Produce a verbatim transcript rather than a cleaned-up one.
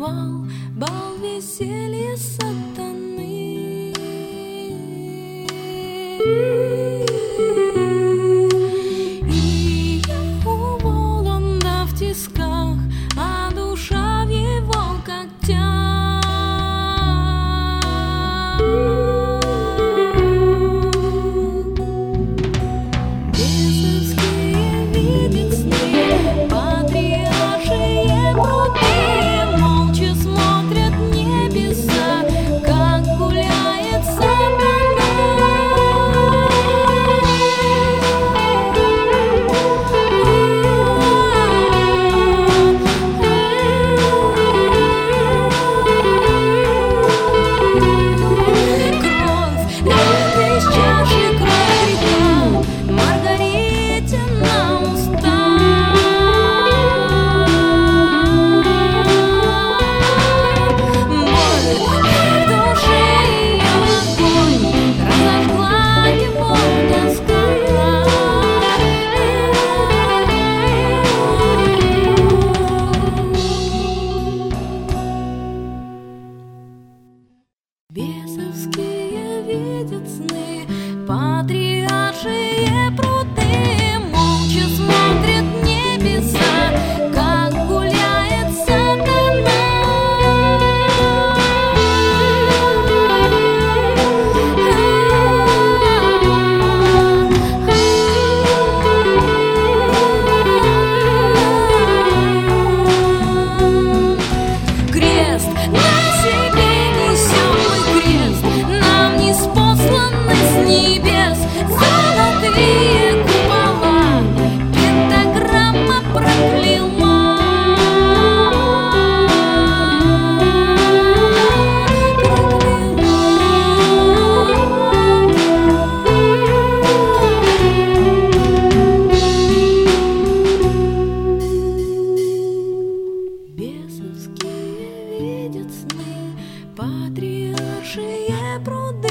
бал, бал веселья сатаны. И я у Воланда в тисках, а душа в его когтях. Бесовские видят сны, патриаршие пруды, молча смотрят небеса, как гуляет сатана. Крест на себе несем мы, крест нам ниспосланный с небес. Золотые купола пентаграмма прокляла. Бесовские видят сны, патриаршие пруды.